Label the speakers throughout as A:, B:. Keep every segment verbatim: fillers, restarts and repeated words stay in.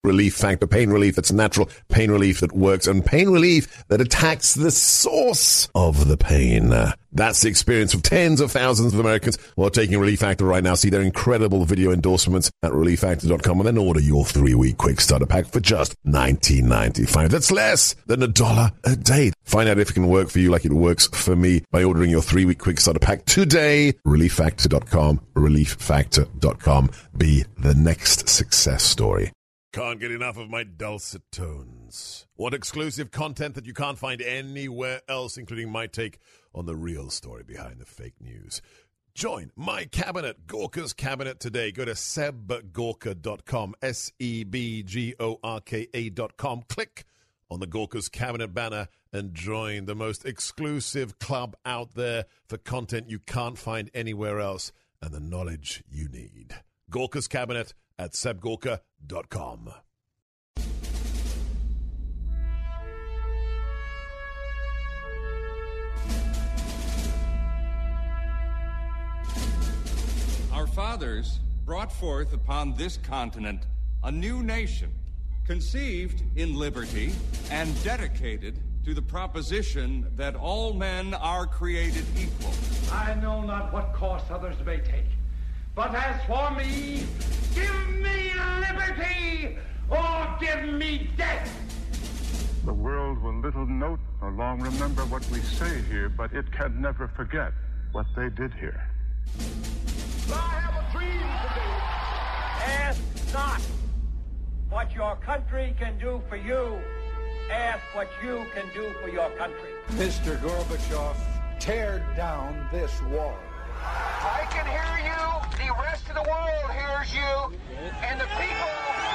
A: Relief Factor, pain relief that's natural, pain relief that works, and pain relief that attacks the source of the pain. That's the experience of tens of thousands of Americans who are taking Relief Factor right now. See their incredible video endorsements at relief factor dot com and then order your three-week quick starter pack for just nineteen ninety-five. That's less than a dollar a day. Find out if it can work for you like it works for me by ordering your three-week quick starter pack today. relief factor dot com, relief factor dot com. Be the next success story. Can't get enough of my dulcet tones. Want exclusive content that you can't find anywhere else, including my take on the real story behind the fake news? Join my cabinet, Gorka's Cabinet, today. Go to seb gorka dot com, S E B G O R K A dot com. Click on the Gorka's Cabinet banner and join the most exclusive club out there for content you can't find anywhere else and the knowledge you need. Gorka's Cabinet at seb gorka dot com.
B: Our fathers brought forth upon this continent a new nation, conceived in liberty and dedicated to the proposition that all men are created equal.
C: I know not what course others may take, but as for me, give me liberty or give me death.
D: The world will little note nor long remember what we say here, but it can never forget what they did here.
C: I have a dream today. Ask not what your country can do for you. Ask what you can do for your country.
E: Mister Gorbachev, tear down this wall.
C: I can hear you. The rest of the world hears you. And the people...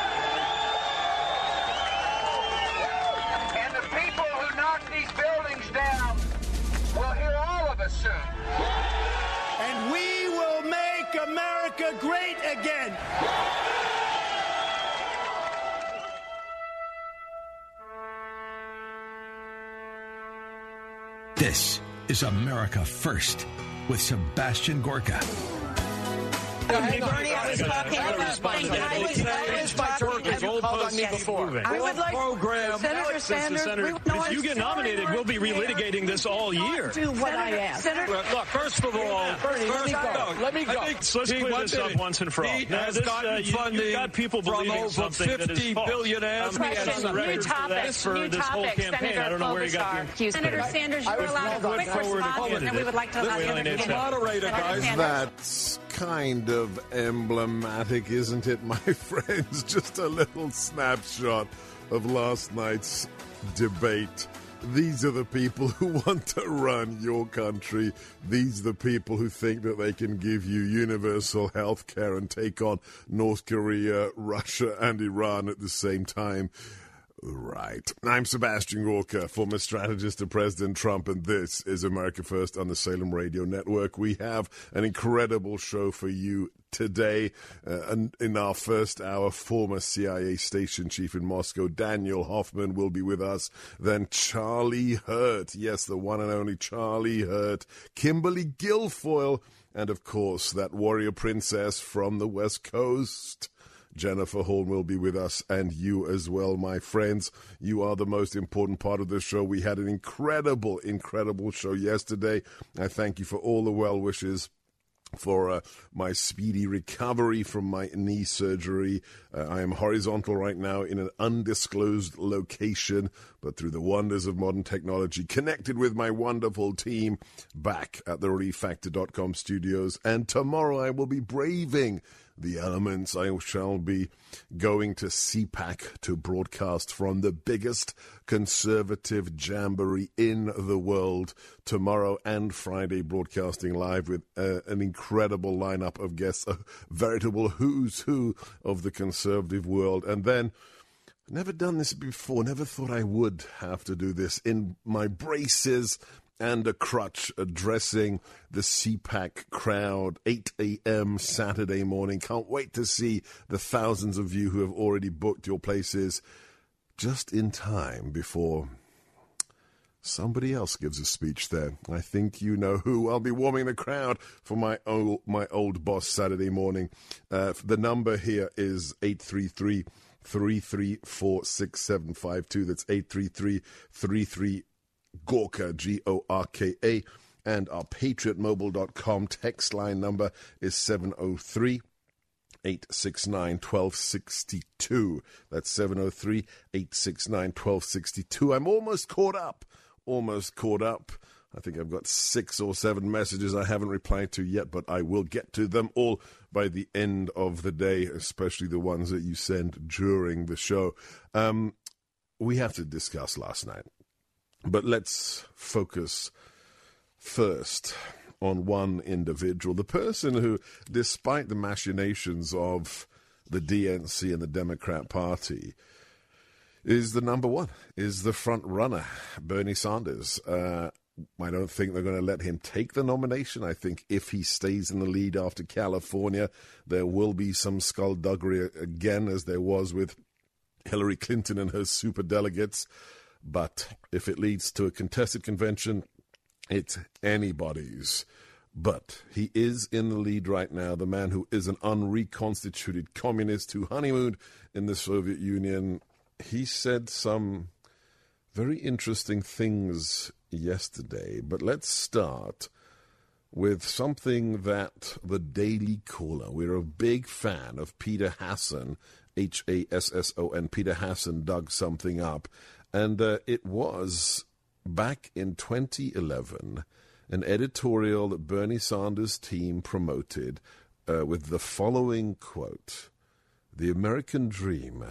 C: And the people who knock these buildings down will hear all of us soon.
F: And we will make America great again.
G: This is America First with Sebastian Gorka.
H: Hey, Bernie, I was talking about I was, I was talking
I: Have you called on me before?
H: I would like
I: program.
H: Senator Sanders.
I: Senator,
H: we, no,
I: if you get nominated, we'll be relitigating this all year.
H: Do what I ask.
I: Senator, look, first of all,
H: Bernie, let me go.
I: Let me go. Let's clear this up once and for all.
B: He
I: now,
B: has
I: this,
B: gotten
I: uh, you,
B: funding
I: you've got people
B: from
I: believing
B: over
I: something that is
B: fifty
I: false.
B: billionaires.
I: Um,
H: Question,
I: new
H: new topic,
I: for
H: new
I: this whole
H: topic,
I: campaign.
H: Senator
I: I don't know where you got your...
H: Klobuchar. Senator Sanders, you're allowed a quick response, and we would like to allow you to
B: moderator, guys.
A: That's kind of emblematic, isn't it, my friends? Just a little snapshot of last night's debate. These are the people who want to run your country. These are the people who think that they can give you universal health care and take on North Korea, Russia, and Iran at the same time. Right. I'm Sebastian Gorka, former strategist to President Trump, and this is America First on the Salem Radio Network. We have an incredible show for you today. Uh, and in our first hour, former C I A station chief in Moscow, Daniel Hoffman, will be with us. Then Charlie Hurt, yes, the one and only Charlie Hurt, Kimberly Guilfoyle, and of course, that warrior princess from the West Coast, Jennifer Horn, will be with us, and you as well, my friends. You are the most important part of the show. We had an incredible, incredible show yesterday. I thank you for all the well wishes for uh, my speedy recovery from my knee surgery. Uh, I am horizontal right now in an undisclosed location, but through the wonders of modern technology, connected with my wonderful team back at the relief factor dot com studios. And tomorrow I will be braving the elements. I shall be going to C PAC to broadcast from the biggest conservative jamboree in the world tomorrow and Friday, broadcasting live with uh, an incredible lineup of guests, a veritable who's who of the conservative world. And then, never done this before, never thought I would have to do this, in my braces and a crutch, addressing the C PAC crowd, eight a.m. Saturday morning. Can't wait to see the thousands of you who have already booked your places just in time before somebody else gives a speech there. I think you know who. I'll be warming the crowd for my old, my old boss Saturday morning. Uh, the number here is eight three three three three four, six seven five two. That's eight three three, three three, Gorka, G O R K A. And our patriot mobile dot com text line number is seven oh three, eight six nine, one two six two. That's seven oh three, eight six nine, one two six two. I'm almost caught up. Almost caught up. I think I've got six or seven messages I haven't replied to yet, but I will get to them all by the end of the day, especially the ones that you send during the show. Um, we have to discuss last night, but let's focus first on one individual, the person who, despite the machinations of the D N C and the Democrat Party, is the number one, is the front runner, Bernie Sanders. Uh, I don't think they're going to let him take the nomination. I think if he stays in the lead after California, there will be some skullduggery again, as there was with Hillary Clinton and her superdelegates. But if it leads to a contested convention, it's anybody's. But he is in the lead right now, the man who is an unreconstituted communist who honeymooned in the Soviet Union. He said some very interesting things yesterday, but let's start with something that the Daily Caller, we're a big fan of Peter Hasson, H A S S O N, Peter Hasson dug something up, and uh, it was back in twenty eleven, an editorial that Bernie Sanders' team promoted uh, with the following quote: "The American dream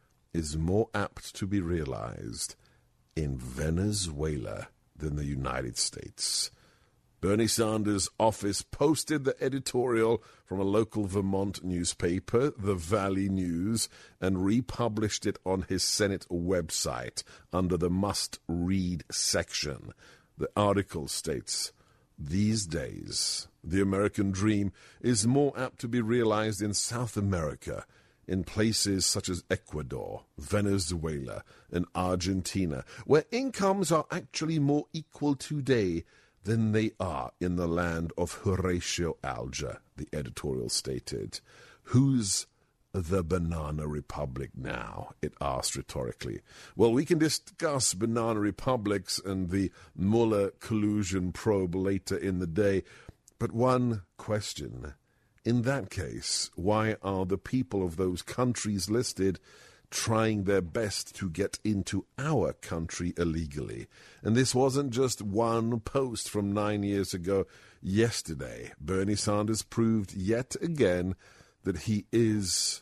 A: is more apt to be realized in Venezuela than the United States." Bernie Sanders' office posted the editorial from a local Vermont newspaper, the Valley News, and republished it on his Senate website under the must-read section. The article states, "These days, the American dream is more apt to be realized in South America, in places such as Ecuador, Venezuela, and Argentina, where incomes are actually more equal today than they are in the land of Horatio Alger," the editorial stated. "Who's the banana republic now?" it asked rhetorically. Well, we can discuss banana republics and the Mueller collusion probe later in the day, but one question: in that case, why are the people of those countries listed trying their best to get into our country illegally? And this wasn't just one post from nine years ago. Yesterday, Bernie Sanders proved yet again that he is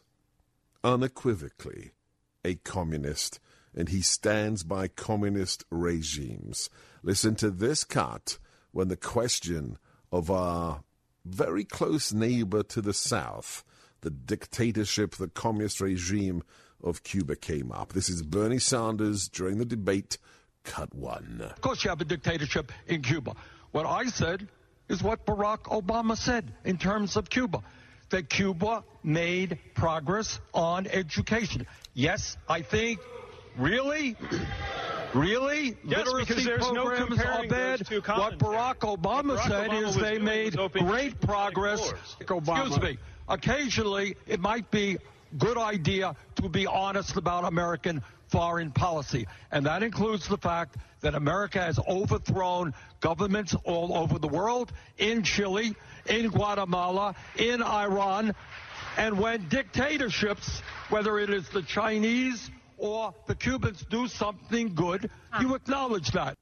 A: unequivocally a communist, and he stands by communist regimes. Listen to this cut when the question of our very close neighbor to the south, the dictatorship, the communist regime of Cuba, came up. This is Bernie Sanders during the debate, cut one.
J: Of course you have a dictatorship in Cuba. What I said is what Barack Obama said in terms of Cuba, that Cuba made progress on education. Yes, I think, really? Really?
I: Yes,
J: Literacy
I: because there's no
J: programs
I: comparing
J: are bad.
I: those two
J: What Barack Obama
I: Barack
J: said
I: Obama
J: is
I: was
J: they
I: doing
J: made
I: was opening
J: great progress. Excuse me. Occasionally, it might be good idea to be honest about American foreign policy, and that includes the fact that America has overthrown governments all over the world, in Chile, in Guatemala, in Iran, and when dictatorships, whether it is the Chinese or the Cubans, do something good, you acknowledge that.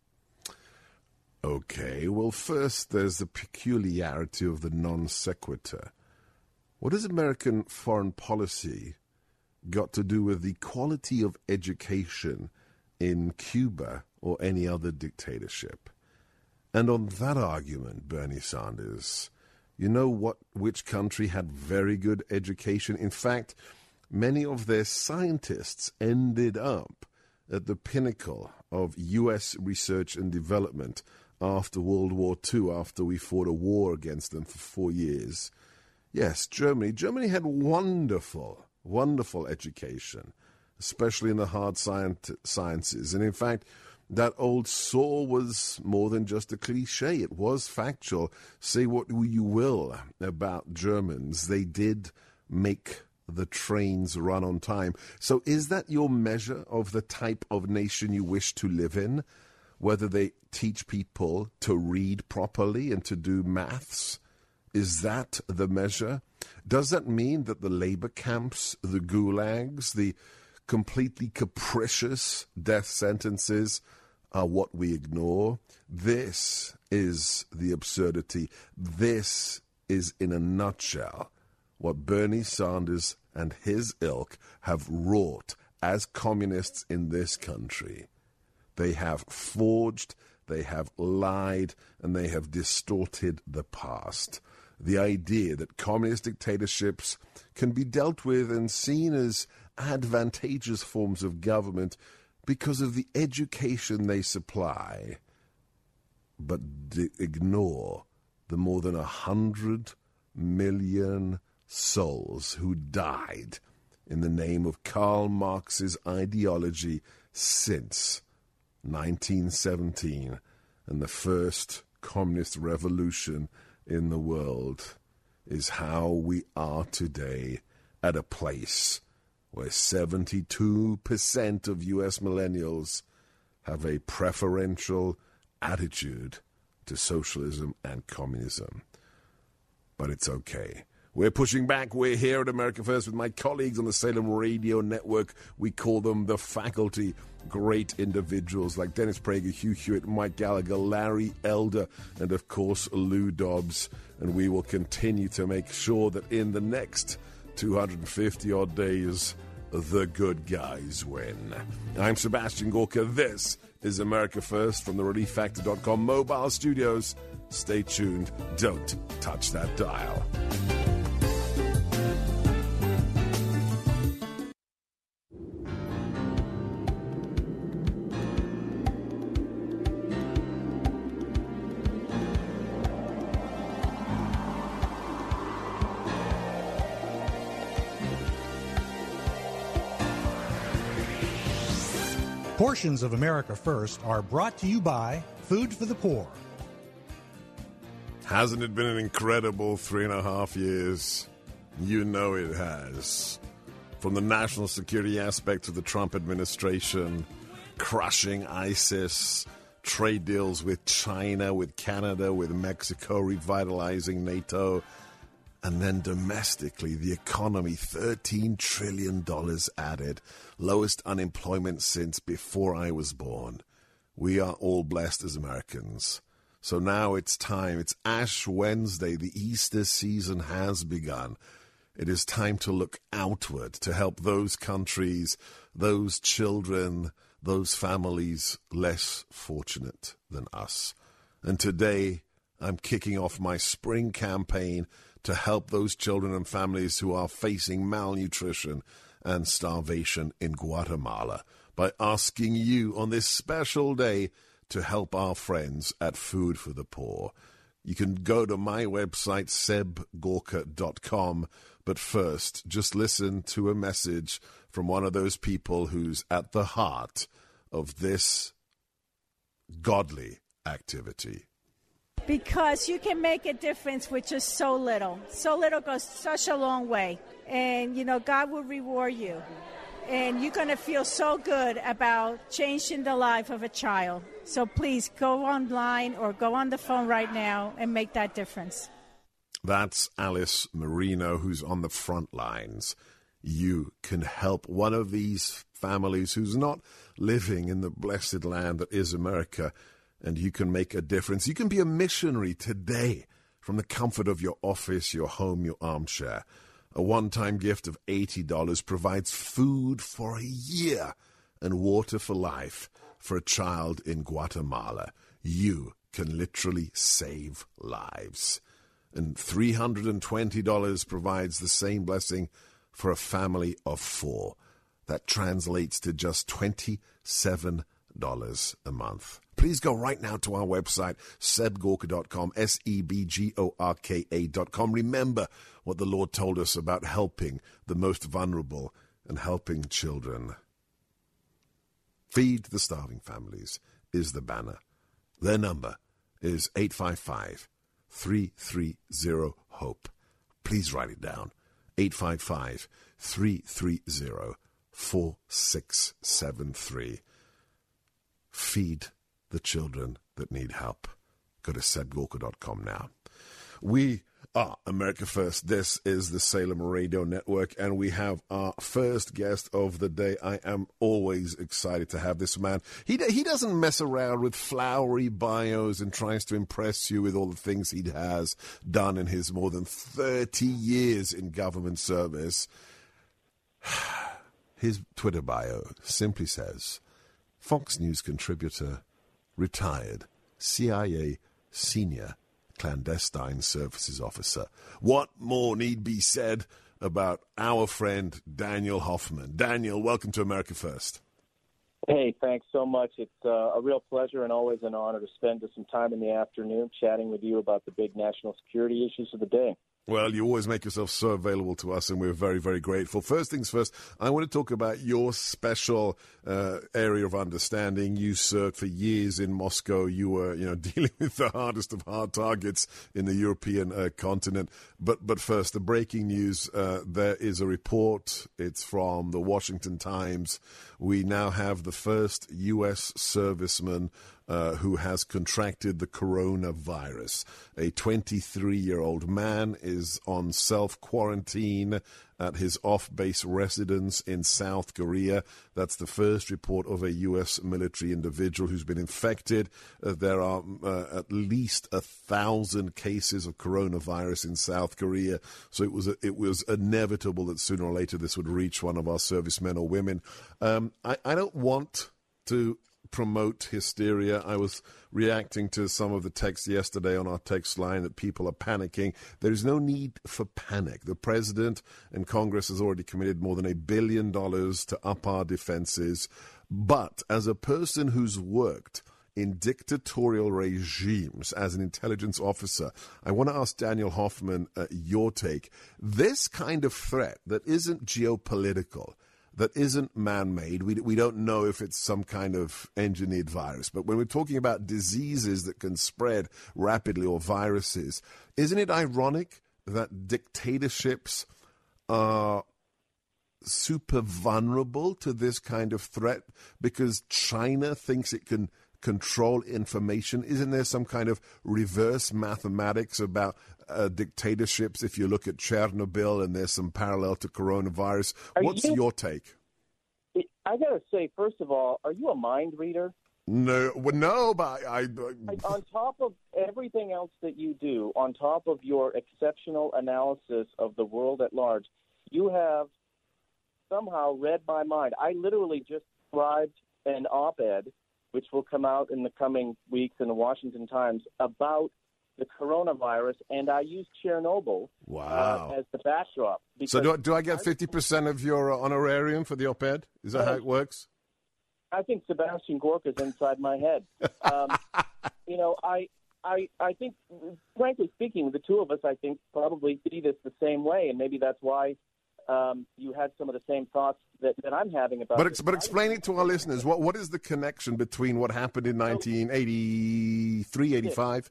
A: Okay, well, first there's the peculiarity of the non sequitur. What has American foreign policy got to do with the quality of education in Cuba or any other dictatorship? And on that argument, Bernie Sanders, you know what? Which country had very good education? In fact, many of their scientists ended up at the pinnacle of U S research and development after World War Two, after we fought a war against them for four years. Yes, Germany. Germany had wonderful, wonderful education, especially in the hard sciences. And in fact, that old saw was more than just a cliche. It was factual. Say what you will about Germans. They did make the trains run on time. So is that your measure of the type of nation you wish to live in? Whether they teach people to read properly and to do maths? Is that the measure? Does that mean that the labor camps, the gulags, the completely capricious death sentences are what we ignore? This is the absurdity. This is, in a nutshell, what Bernie Sanders and his ilk have wrought as communists in this country. They have forged, they have lied, and they have distorted the past. The idea that communist dictatorships can be dealt with and seen as advantageous forms of government because of the education they supply, but d- ignore the more than a hundred million souls who died in the name of Karl Marx's ideology since nineteen seventeen and the first communist revolution in the world, is how we are today at a place where seventy-two percent of U S millennials have a preferential attitude to socialism and communism. But it's okay. We're pushing back. We're here at America First with my colleagues on the Salem Radio Network. We call them the faculty. Great individuals like Dennis Prager, Hugh Hewitt, Mike Gallagher, Larry Elder, and of course Lou Dobbs. And we will continue to make sure that in the next two hundred fifty odd days, the good guys win. I'm Sebastian Gorka. This is America First from the relief factor dot com mobile studios. Stay tuned. Don't touch that dial.
K: Portions of America First are brought to you by Food for the Poor.
A: Hasn't it been an incredible three and a half years? You know it has. From the national security aspect of the Trump administration, crushing ISIS, trade deals with China, with Canada, with Mexico, revitalizing NATO, and then domestically, the economy, thirteen trillion dollars added, lowest unemployment since before I was born. We are all blessed as Americans. So now it's time. It's Ash Wednesday. The Easter season has begun. It is time to look outward to help those countries, those children, those families less fortunate than us. And today, I'm kicking off my spring campaign to help those children and families who are facing malnutrition and starvation in Guatemala by asking you on this special day to help our friends at Food for the Poor. You can go to my website, seb gorka dot com, but first, just listen to a message from one of those people who's at the heart of this godly activity.
L: Because you can make a difference with just so little. So little goes such a long way. And, you know, God will reward you. And you're going to feel so good about changing the life of a child. So please go online or go on the phone right now and make that difference.
A: That's Alice Marino, who's on the front lines. You can help one of these families who's not living in the blessed land that is America, and you can make a difference. You can be a missionary today from the comfort of your office, your home, your armchair. A one-time gift of eighty dollars provides food for a year and water for life for a child in Guatemala. You can literally save lives. And three hundred twenty dollars provides the same blessing for a family of four. That translates to just twenty-seven dollars a month. Please go right now to our website, seb gorka dot com, S E B G O R K A dot com. Remember what the Lord told us about helping the most vulnerable and helping children. Feed the Starving Families is the banner. Their number is eight five five, three three zero, HOPE. Please write it down. eight five five, three three zero, four six seven three. Feed the children that need help. Go to seb gorka dot com now. We are America First. This is the Salem Radio Network, and we have our first guest of the day. I am always excited to have this man. He he doesn't mess around with flowery bios and tries to impress you with all the things he has done in his more than thirty years in government service. His Twitter bio simply says, Fox News contributor, retired, C I A senior clandestine services officer. What more need be said about our friend Daniel Hoffman? Daniel, welcome to America First.
M: Hey, thanks so much. It's uh, a real pleasure and always an honor to spend some time in the afternoon chatting with you about the big national security issues of the day.
A: Well, you always make yourself so available to us, and we're very, very grateful. First things first, I want to talk about your special uh, area of understanding. You served for years in Moscow. You were, you know, dealing with the hardest of hard targets in the European uh, continent. But, but first, the breaking news, uh, there is a report. It's from the Washington Times. We now have the first U S serviceman Uh, who has contracted the coronavirus. A twenty-three-year-old man is on self-quarantine at his off-base residence in South Korea. That's the first report of a U S military individual who's been infected. Uh, there are uh, at least a thousand cases of coronavirus in South Korea, so it was it was inevitable that sooner or later this would reach one of our servicemen or women. Um, I, I don't want to promote hysteria. I was reacting to some of the text yesterday on our text line that people are panicking. There is no need for panic. The president and Congress has already committed more than a billion dollars to up our defenses. But as a person who's worked in dictatorial regimes as an intelligence officer, I want to ask Daniel Hoffman uh, your take. This kind of threat that isn't geopolitical, that isn't man-made. We we don't know if it's some kind of engineered virus. But when we're talking about diseases that can spread rapidly or viruses, isn't it ironic that dictatorships are super vulnerable to this kind of threat because China thinks it can control information? Isn't there some kind of reverse mathematics about uh, dictatorships if you look at Chernobyl and there's some parallel to coronavirus?
M: Are
A: What's
M: you,
A: your take?
M: I got to say, first of all, are you a mind reader?
A: No, well, no, but I, I...
M: Like, on top of everything else that you do, on top of your exceptional analysis of the world at large, you have somehow read my mind. I literally just described an op-ed, which will come out in the coming weeks in the Washington Times, about the coronavirus, and I used Chernobyl
A: wow.
M: uh, as the backdrop.
A: So do, do I get fifty percent of your uh, honorarium for the op-ed? Is that uh, how it works?
M: I think Sebastian Gorka is inside my head. Um, you know, I, I, I think, frankly speaking, the two of us, I think, probably see this the same way, and maybe that's why um, you had some of the same thoughts that, that I'm having about
A: but
M: it.
A: But explain it to our listeners. What What is the connection between what happened in nineteen eighty-three, eighty-five?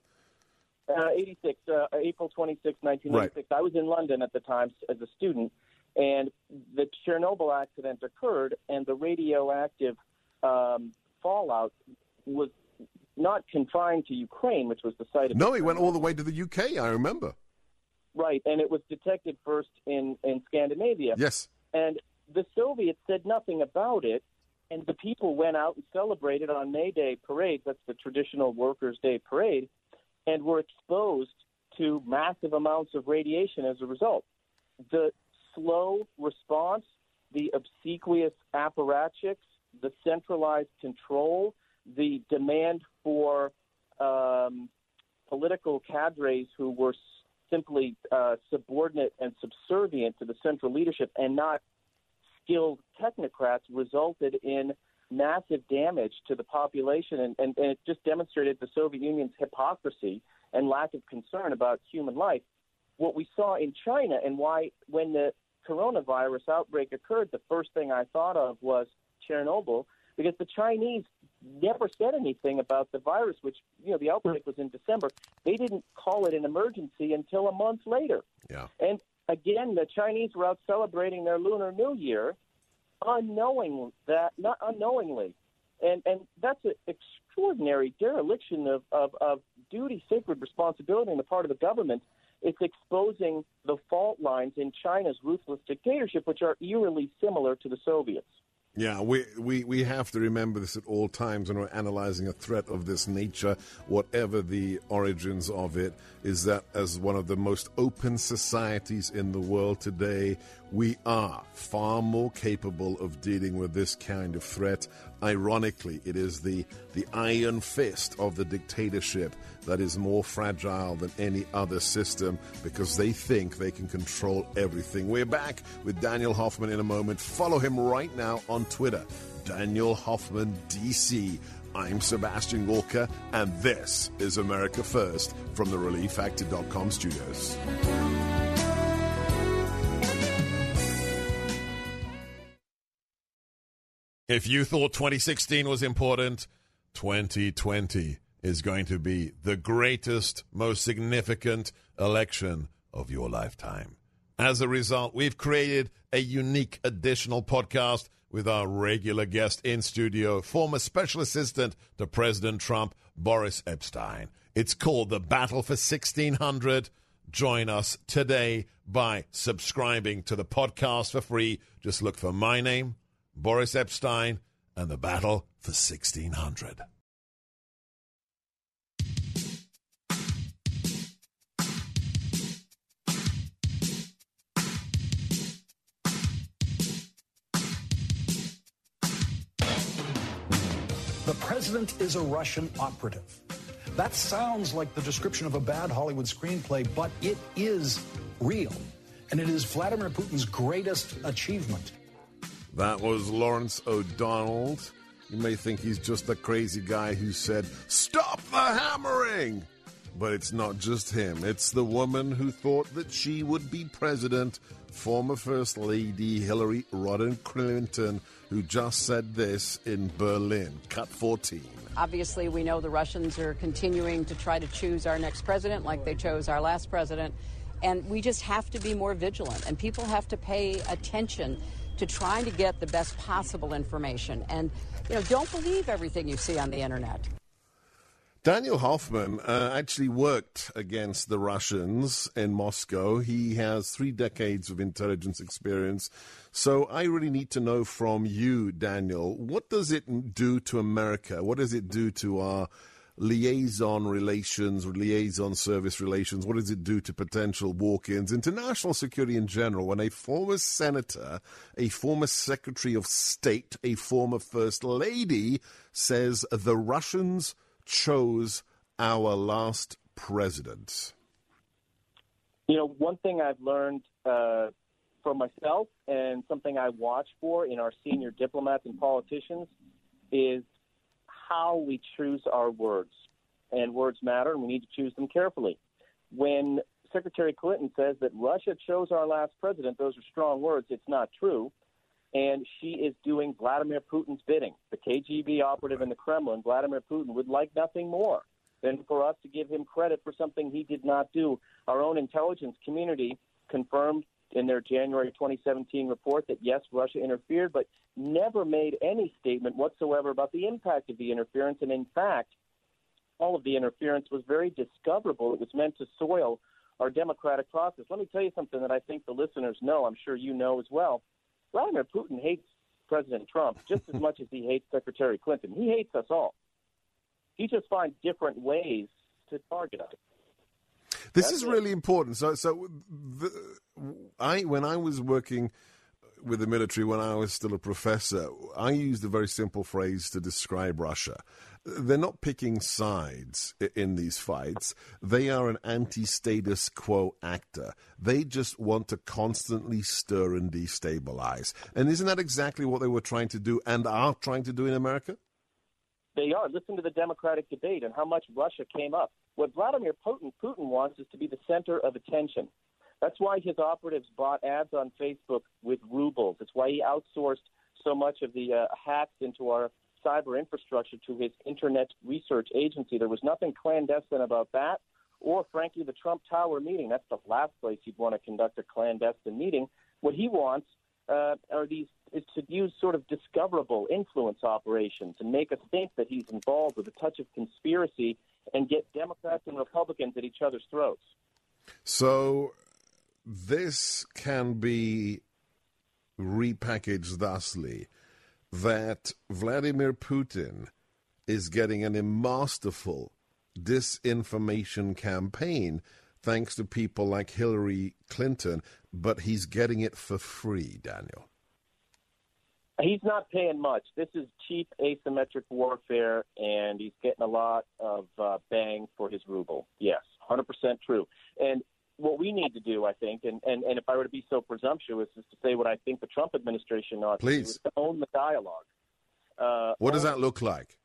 M: Uh, eighty-six, uh, April twenty-sixth, nineteen eighty-six. Right. I was in London at the time as a student, and the Chernobyl accident occurred, and the radioactive um, fallout was not confined to Ukraine, which was the site of...
A: No, it went all the way to the U K, I remember.
M: Right, and it was detected first in, in Scandinavia.
A: Yes.
M: And the Soviets said nothing about it, and the people went out and celebrated on May Day parades. That's the traditional Workers' Day parade, and were exposed to massive amounts of radiation as a result. The slow response, the obsequious apparatchiks, the centralized control, the demand for um, political cadres who were simply uh, subordinate and subservient to the central leadership and not skilled technocrats resulted in massive damage to the population, and, and, and it just demonstrated the Soviet Union's hypocrisy and lack of concern about human life. What we saw in China, and why when the coronavirus outbreak occurred, the first thing I thought of was Chernobyl, because the Chinese never said anything about the virus, which, you know, the outbreak was in December. They didn't call it an emergency until a month later.
A: Yeah.
M: And again, the Chinese were out celebrating their Lunar New Year unknowing that, not unknowingly. And and that's an extraordinary dereliction of, of, of duty, sacred responsibility on the part of the government. It's exposing the fault lines in China's ruthless dictatorship, which are eerily similar to the Soviets.
A: Yeah, we, we, we have to remember this at all times when we're analyzing a threat of this nature, whatever the origins of it, is that as one of the most open societies in the world today, we are far more capable of dealing with this kind of threat. Ironically, it is the, the iron fist of the dictatorship that is more fragile than any other system because they think they can control everything. We're back with Daniel Hoffman in a moment. Follow him right now on Twitter, Daniel Hoffman D C. I'm Sebastian Gorka, and this is America First from the Relief Factor dot com studios. If you thought twenty sixteen was important, twenty twenty is going to be the greatest, most significant election of your lifetime. As a result, we've created a unique additional podcast with our regular guest in studio, former special assistant to President Trump, Boris Epshteyn. It's called The Battle for sixteen hundred. Join us today by subscribing to the podcast for free. Just look for my name, Boris Epshteyn, and The Battle for sixteen hundred.
N: The president is a Russian operative. That sounds like the description of a bad Hollywood screenplay, but it is real. And it is Vladimir Putin's greatest achievement.
A: That was Lawrence O'Donnell. You may think he's just the crazy guy who said, "Stop the hammering!" But it's not just him. It's the woman who thought that she would be president, former First Lady Hillary Rodham Clinton, who just said this in Berlin. Cut fourteen.
O: Obviously, we know the Russians are continuing to try to choose our next president like they chose our last president. And we just have to be more vigilant. And people have to pay attention to trying to get the best possible information. And, you know, don't believe everything you see on the internet.
A: Daniel Hoffman uh, actually worked against the Russians in Moscow. He has three decades of intelligence experience. So I really need to know from you, Daniel, what does it do to America? What does it do to our liaison relations, liaison service relations? What does it do to potential walk-ins, international security in general, when a former senator, a former secretary of state, a former first lady says the Russians chose our last president?
M: You know, one thing I've learned uh, for myself and something I watch for in our senior diplomats and politicians is how we choose our words. And words matter, and we need to choose them carefully. When Secretary Clinton says that Russia chose our last president, those are strong words. It's not true. And she is doing Vladimir Putin's bidding. The K G B operative in the Kremlin, Vladimir Putin, would like nothing more than for us to give him credit for something he did not do. Our own intelligence community confirmed in their January twenty seventeen report that, yes, Russia interfered, but never made any statement whatsoever about the impact of the interference. And, in fact, all of the interference was very discoverable. It was meant to soil our democratic process. Let me tell you something that I think the listeners know. I'm sure you know as well. Vladimir Putin hates President Trump just as much as he hates Secretary Clinton. He hates us all. He just finds different ways to target us.
A: This
M: That's
A: is
M: it.
A: really important. So, so the, I when I was working with the military, when I was still a professor, I used a very simple phrase to describe Russia. They're not picking sides in these fights. They are an anti-status quo actor. They just want to constantly stir and destabilize. And isn't that exactly what they were trying to do and are trying to do in America?
M: They are. Listen to the Democratic debate and how much Russia came up. What Vladimir Putin, Putin wants is to be the center of attention. That's why his operatives bought ads on Facebook with rubles. It's why he outsourced so much of the uh, hacks into our cyber infrastructure to his Internet Research Agency. There was nothing clandestine about that or, frankly, the Trump Tower meeting. That's the last place you'd want to conduct a clandestine meeting. What he wants uh, are these is to use sort of discoverable influence operations and make us think that he's involved with a touch of conspiracy and get Democrats and Republicans at each other's throats.
A: So this can be repackaged thusly, that Vladimir Putin is getting a masterful disinformation campaign thanks to people like Hillary Clinton, but he's getting it for free, Daniel.
M: He's not paying much. This is cheap asymmetric warfare, and he's getting a lot of uh, bang for his ruble. Yes, one hundred percent true. And what we need to do, I think, and, and, and if I were to be so presumptuous, is to say what I think the Trump administration ought
A: Please.
M: to do, is to own the dialogue. Uh,
A: what does that look like?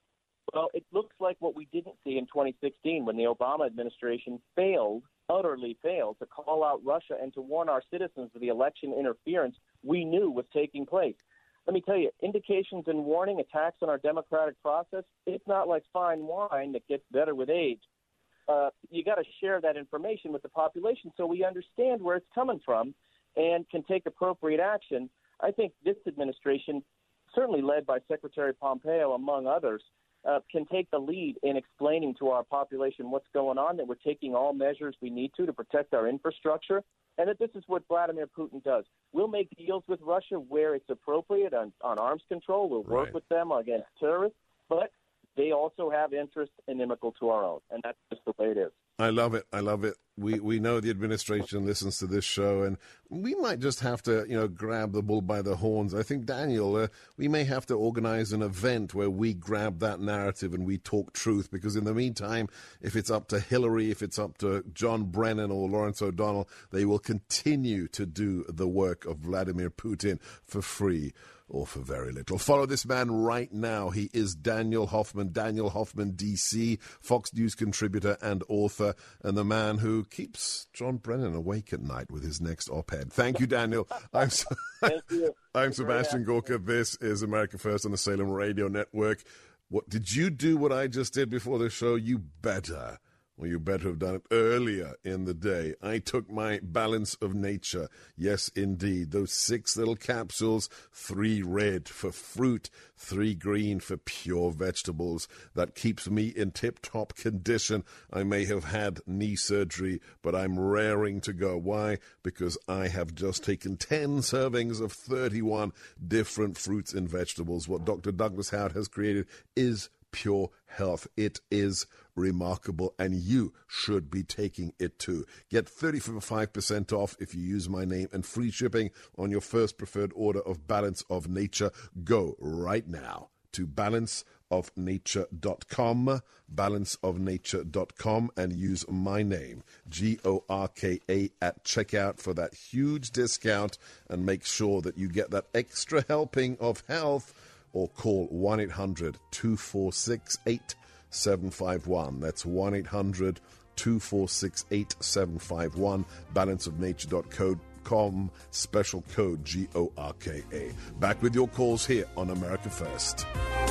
M: Well, it looks like what we didn't see in twenty sixteen when the Obama administration failed, utterly failed, to call out Russia and to warn our citizens of the election interference we knew was taking place. Let me tell you, indications and warning, attacks on our democratic process, it's not like fine wine that gets better with age. Uh, you got to share that information with the population so we understand where it's coming from and can take appropriate action. I think this administration, certainly led by Secretary Pompeo, among others, uh, can take the lead in explaining to our population what's going on, that we're taking all measures we need to to protect our infrastructure, and that this is what Vladimir Putin does. We'll make deals with Russia where it's appropriate on, on arms control. We'll work
A: right.
M: with them against terrorists, but they also have interests inimical to our own, and that's just the way it is.
A: I love it. I love it. We we know the administration listens to this show, and we might just have to, you know, grab the bull by the horns. I think, Daniel, uh, we may have to organize an event where we grab that narrative and we talk truth, because in the meantime, if it's up to Hillary, if it's up to John Brennan or Lawrence O'Donnell, they will continue to do the work of Vladimir Putin for free or for very little. Follow this man right now. He is Daniel Hoffman, Daniel Hoffman, D C, Fox News contributor and author, and the man who keeps John Brennan awake at night with his next op-ed. Thank you, Daniel. I'm, so-
M: Thank you.
A: I'm Sebastian Gorka. This is America First on the Salem Radio Network. What did you do what I just did before the show? You better. Well, you better have done it earlier in the day. I took my Balance of Nature. Yes, indeed. Those six little capsules, three red for fruit, three green for pure vegetables. That keeps me in tip-top condition. I may have had knee surgery, but I'm raring to go. Why? Because I have just taken ten servings of thirty-one different fruits and vegetables. What Doctor Douglas Howard has created is pure health. It is remarkable, and you should be taking it too. Get thirty-five percent off if you use my name, and free shipping on your first preferred order of Balance of Nature. Go right now to balance of nature dot com, balance of nature dot com, and use my name, G O R K A, at checkout for that huge discount, and make sure that you get that extra helping of health. Or call one eight hundred two four six eight seven five one. That's one eight hundred two four six eight seven five one. balance of nature dot com, special code G O R K A. Back with your calls here on America First.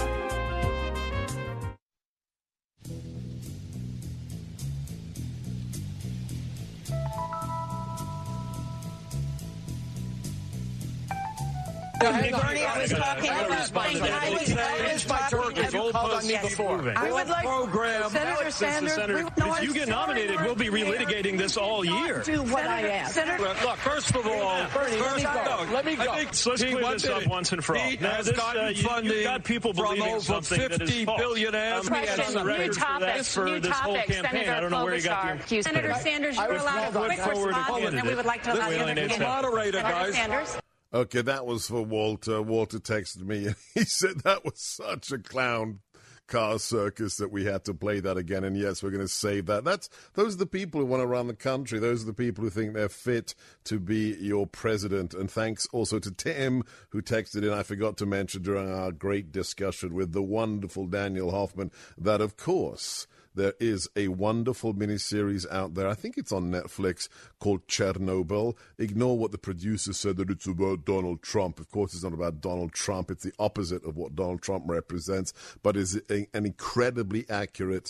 H: Bernie, I was talking about I was talking
I: Have you called on me before?
H: I would like
I: program.
H: Senator Sanders.
I: Senator,
H: we, no,
I: if you get nominated, we'll be relitigating this all year.
H: Do what Senator, I ask. Senator,
I: Look, first of all,
E: Bernie, let me go. Let me go.
I: I think let's clear this up once and for all.
E: He
I: Now,
E: has
I: this,
E: gotten
I: uh, you,
E: funding
I: you've got people
E: from
I: believing
E: over
I: something that is
E: fifty
I: false.
E: billionaires.
I: Um, he has
H: Question,
I: on the
H: new
I: record for that
H: topics,
I: for
H: new
I: this whole
H: topics.
I: campaign.
H: Senator
I: I don't know where you got the
H: Senator Sanders, you're allowed a quick response, and we would like to allow the other
E: The moderator, guys.
H: Sanders.
A: Okay, that was for Walter. Walter texted me, and he said that was such a clown car circus that we had to play that again. And yes, we're going to save that. That's those are the people who want to run the country. Those are the people who think they're fit to be your president. And thanks also to Tim, who texted in, I forgot to mention during our great discussion with the wonderful Daniel Hoffman, that, of course, there is a wonderful miniseries out there. I think it's on Netflix called Chernobyl. Ignore what the producer said, that it's about Donald Trump. Of course, it's not about Donald Trump. It's the opposite of what Donald Trump represents, but is an incredibly accurate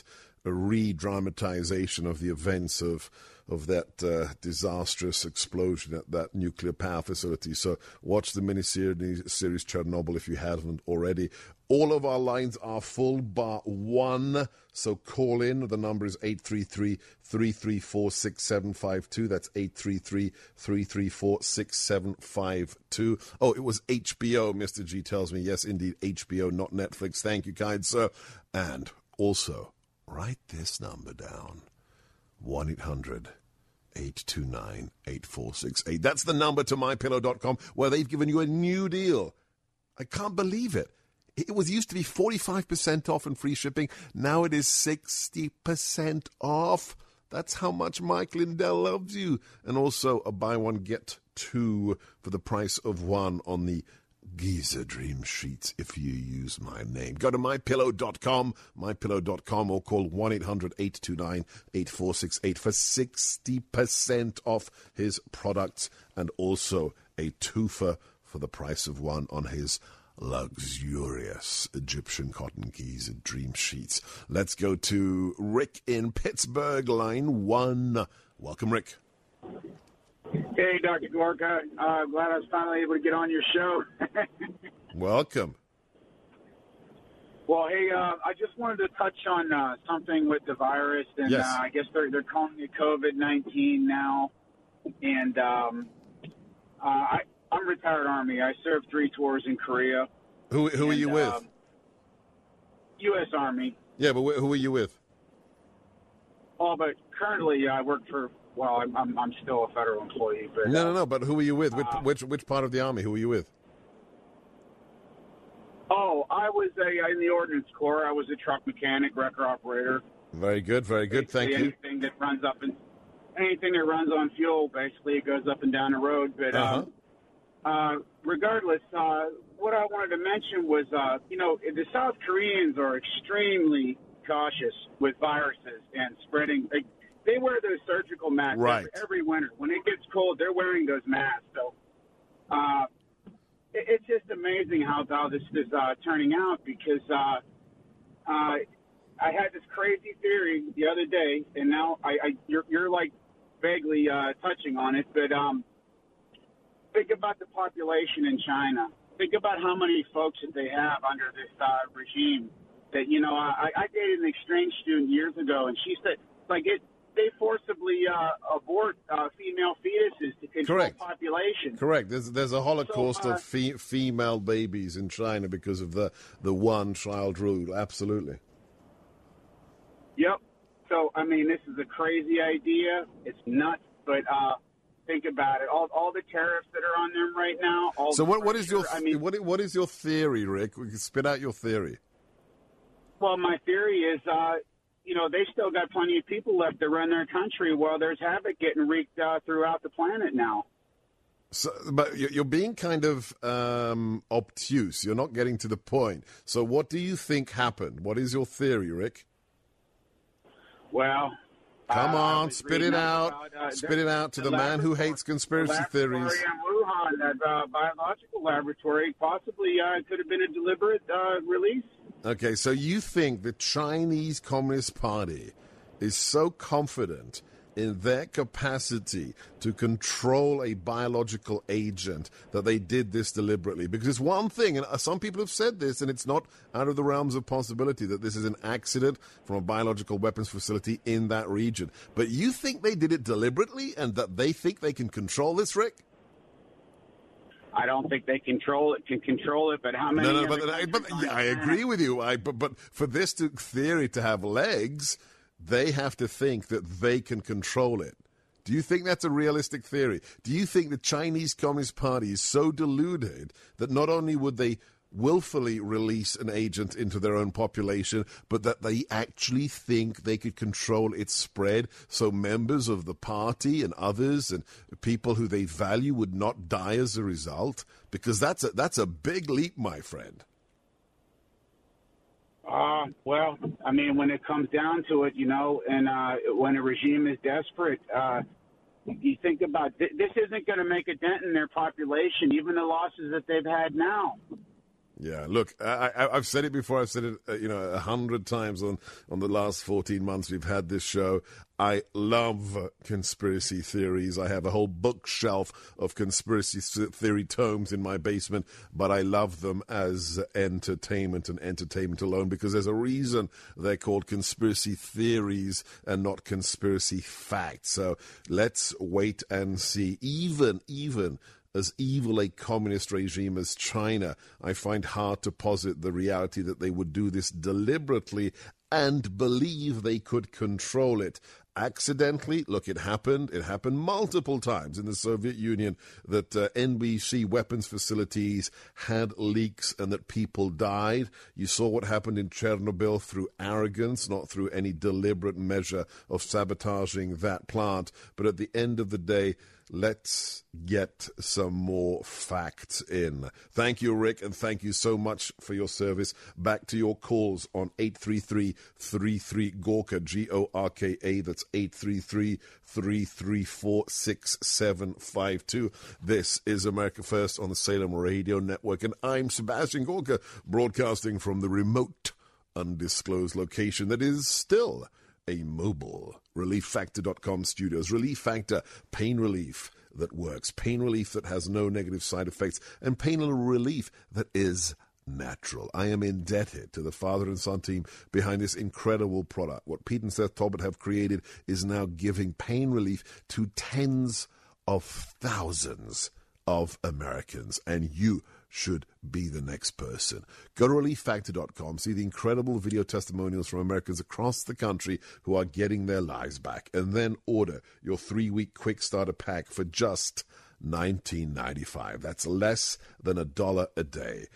A: a re-dramatization of the events of of that uh, disastrous explosion at that nuclear power facility. So watch the miniseries series Chernobyl if you haven't already. All of our lines are full bar one, so call in. The number is eight three three, three three four, six seven five two. That's eight three three, three three four, six seven five two. Oh, it was H B O, Mister G tells me. Yes, indeed, H B O, not Netflix. Thank you, kind sir. And also, write this number down. one eight hundred, eight two nine, eight four six eight. That's the number to my pillow dot com, where they've given you a new deal. I can't believe it. It was used to be forty-five percent off and free shipping. Now it is sixty percent off. That's how much Mike Lindell loves you. And also a buy one, get two for the price of one on the Giza Dream Sheets if you use my name. Go to my pillow dot com, my pillow dot com, or call one eight hundred, eight two nine, eight four six eight for sixty percent off his products and also a twofer for the price of one on his luxurious Egyptian cotton Giza Dream Sheets. Let's go to Rick in Pittsburgh, line one. Welcome, Rick.
P: Hey, Doctor Gorka. Uh, glad I was finally able to get on your show.
A: Welcome.
P: Well, hey, uh, I just wanted to touch on uh, something with the virus, and
A: yes.
P: uh, I guess they're they're calling it COVID nineteen now. And um, uh, I, I'm retired Army. I served three tours in Korea.
A: Who who
P: and,
A: are you with?
P: Um, U S Army.
A: Yeah, but wh- who are you with?
P: Oh, but currently I work for. Well, I'm, I'm I'm still a federal employee. But,
A: no,
P: uh,
A: no, no. But who are you with? Which,
P: uh,
A: which which part of the Army? Who are you with?
P: Oh, I was a in the Ordnance Corps. I was a truck mechanic, wrecker operator.
A: Very good, very good.
P: Basically
A: Thank you.
P: Anything that runs up and anything that runs on fuel, basically, it goes up and down the road. But
A: Uh-huh.
P: um, uh, regardless, uh, what I wanted to mention was, uh, you know, the South Koreans are extremely cautious with viruses and spreading. They, they wear those surgical masks
A: Right.
P: every, every winter. When it gets cold, they're wearing those masks. So uh, it, it's just amazing how, how this is uh, turning out because uh, uh, I had this crazy theory the other day, and now I, I you're, you're like vaguely uh, touching on it, but um, think about the population in China. Think about how many folks that they have under this uh, regime. That you know, I, I dated an exchange student years ago, and she said, like it, they forcibly uh, abort uh, female fetuses to control
A: Correct.
P: population.
A: Correct. There's there's a holocaust
P: So, uh,
A: of fe- female babies in China because of the the one child rule. Absolutely.
P: Yep. So I mean, this is a crazy idea. It's nuts, but uh, think about it. All all the tariffs that are on them right now. All
A: So
P: the
A: what what is your
P: pressure, I mean,
A: what i- what is your theory, Rick? We can spit out your theory.
P: well, my theory is, uh, you know, they still got plenty of people left to run their country while there's havoc getting wreaked uh, throughout the planet now.
A: So, but you- you're being kind of um, obtuse. You're not getting to the point. So what do you think happened? What is your theory, Rick?
P: Well,
A: Come
P: uh, I
A: on,
P: was
A: spit
P: reading
A: it
P: up
A: out.
P: about, uh,
A: Spit it out to the,
P: the
A: man who
P: laboratory-
A: hates conspiracy
P: the
A: theories.
P: laboratory in Wuhan, that uh, biological laboratory, possibly uh, could have been a deliberate uh, release.
A: Okay, so you think the Chinese Communist Party is so confident in their capacity to control a biological agent that they did this deliberately? Because it's one thing, and some people have said this, and it's not out of the realms of possibility that this is an accident from a biological weapons facility in that region. But you think they did it deliberately and that they think they can control this, Rick?
P: I don't think they control it. Can control it, but how many?
A: No, no,
P: other
A: but, but
P: countries
A: yeah,
P: on
A: I
P: the
A: agree
P: planet?
A: with you. I, but, but for this to, theory to have legs, they have to think that they can control it. Do you think that's a realistic theory? Do you think the Chinese Communist Party is so deluded that not only would they willfully release an agent into their own population, but that they actually think they could control its spread so members of the party and others and people who they value would not die as a result? Because that's a, that's a big leap, my friend.
P: Uh, well, I mean, when it comes down to it, you know, and uh, when a regime is desperate, uh, you think about th- this isn't going to make a dent in their population, even the losses that they've had now.
A: Yeah, look, I, I, I've said it before. I've said it, uh, you know, a hundred times on, on the last fourteen months we've had this show. I love uh, conspiracy theories. I have a whole bookshelf of conspiracy theory tomes in my basement, but I love them as entertainment and entertainment alone, because there's a reason they're called conspiracy theories and not conspiracy facts. So let's wait and see. Even, even... as evil a communist regime as China, I find hard to posit the reality that they would do this deliberately and believe they could control it. Accidentally, look, it happened. It happened multiple times in the Soviet Union that uh, N B C weapons facilities had leaks and that people died. You saw what happened in Chernobyl through arrogance, not through any deliberate measure of sabotaging that plant. But at the end of the day, let's get some more facts in. Thank you, Rick, and thank you so much for your service. Back to your calls on eight three three, three three, Gorka, G O R K A. That's eight three three, three three four, six seven five two. This is America First on the Salem Radio Network, and I'm Sebastian Gorka, broadcasting from the remote, undisclosed location that is still a mobile relief factor dot com studios. Relief Factor, pain relief that works, pain relief that has no negative side effects, and pain relief that is natural. I am indebted to the father and son team behind this incredible product. What Pete and Seth Talbot have created is now giving pain relief to tens of thousands of Americans, and you should be the next person. Go to relief factor dot com, see the incredible video testimonials from Americans across the country who are getting their lives back, and then order your three-week quick starter pack for just nineteen ninety-five. That's less than a dollar a day.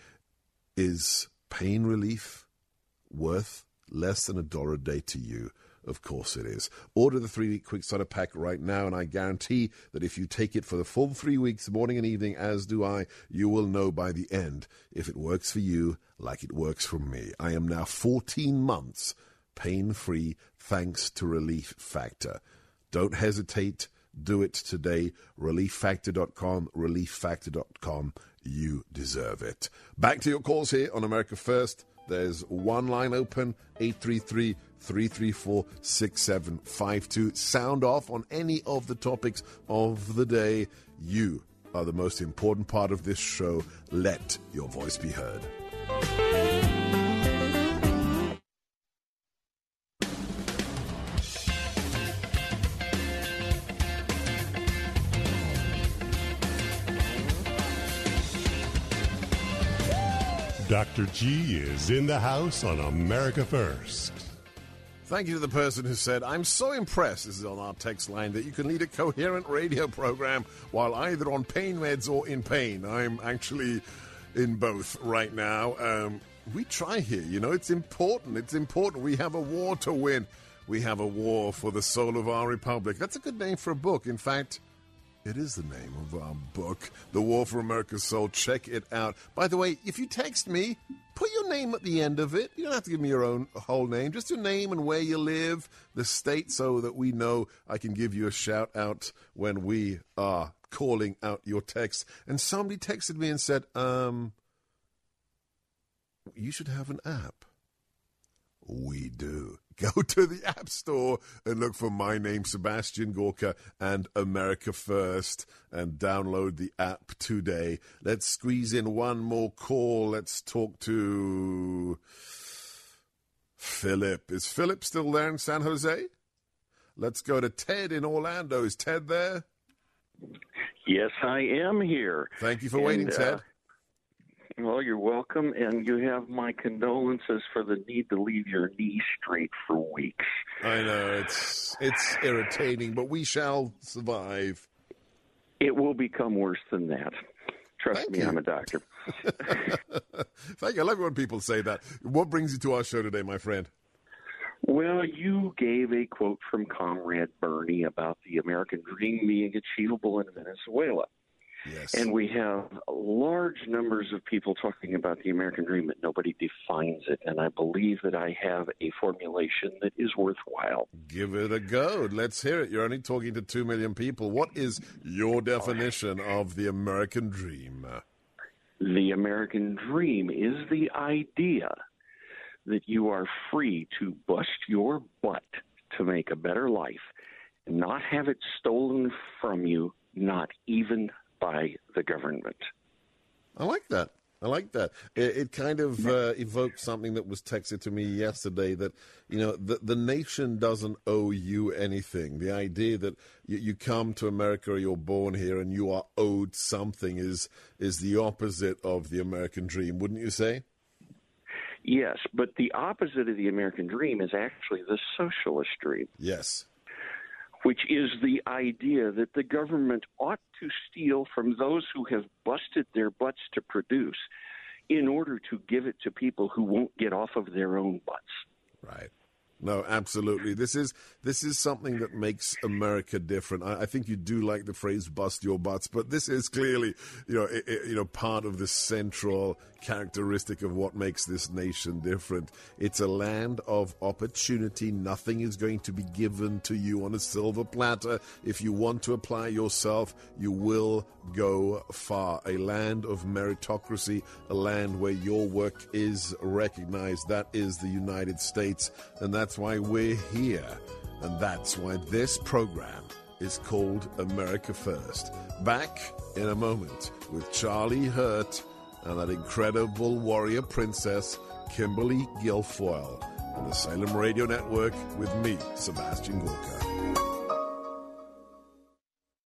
A: Is pain relief worth less than a dollar a day to you? Of course it is. Order the three-week quick starter pack right now, and I guarantee that if you take it for the full three weeks, morning and evening, as do I, you will know by the end if it works for you like it works for me. I am now fourteen months pain-free thanks to Relief Factor. Don't hesitate. Do it today. relief factor dot com, relief factor dot com. You deserve it. Back to your calls here on America First. There's one line open, eight three three, three three four, six seven five two. Sound off on any of the topics of the day. You are the most important part of this show. Let your voice be heard.
Q: Doctor G is in the house on America First.
A: Thank you to the person who said, I'm so impressed, this is on our text line, that you can lead a coherent radio program while either on pain meds or in pain. I'm actually in both right now. Um, we try here, you know, it's important. It's important. We have a war to win. We have a war for the soul of our republic. That's a good name for a book. In fact, it is the name of our book, The War for America's Soul. Check it out. By the way, if you text me, put your name at the end of it. You don't have to give me your own whole name. Just your name and where you live, the state, so that we know I can give you a shout-out when we are calling out your text. And somebody texted me and said, um, you should have an app. We do. Go to the App Store and look for my name, Sebastian Gorka, and America First, and download the app today. Let's squeeze in one more call. Let's talk to Philip. Is Philip still there in San Jose? Let's go to Ted in Orlando. Is Ted there?
R: Yes, I am here.
A: Thank you for
R: and,
A: waiting, Ted.
R: Uh, Well, you're welcome, and you have my condolences for the need to leave your knee straight for weeks.
A: I know, it's it's irritating, but we shall survive.
R: It will become worse than that. Trust
A: Thank
R: me,
A: you.
R: I'm a doctor.
A: Thank you. I love it when people say that. What brings you to our show today, my friend?
R: Well, you gave a quote from Comrade Bernie about the American dream being achievable in Venezuela.
A: Yes.
R: And we have large numbers of people talking about the American dream, but nobody defines it. And I believe that I have a formulation that is worthwhile.
A: Give it a go. Let's hear it. You're only talking to two million people. What is your definition of the American dream?
R: The American dream is the idea that you are free to bust your butt to make a better life and not have it stolen from you, not even by the government.
A: I like that. I like that. It, it kind of uh, evoked something that was texted to me yesterday that, you know, the, the nation doesn't owe you anything. The idea that you, you come to America or you're born here and you are owed something is is the opposite of the American dream, wouldn't you say?
R: Yes, but the opposite of the American dream is actually the socialist dream.
A: Yes.
R: Which is the idea that the government ought to steal from those who have busted their butts to produce in order to give it to people who won't get off of their own butts.
A: Right. No, absolutely. This is this is something that makes America different. I, I think you do like the phrase "bust your butts," but this is clearly, you know, it, it, you know, part of the central characteristic of what makes this nation different. It's a land of opportunity. Nothing is going to be given to you on a silver platter. If you want to apply yourself, you will go far. A land of meritocracy, a land where your work is recognized. That is the United States, and that's why we're here. And that's why this program is called America First. Back in a moment with Charlie Hurt and that incredible warrior princess, Kimberly Guilfoyle, on the Salem Radio Network with me, Sebastian Gorka.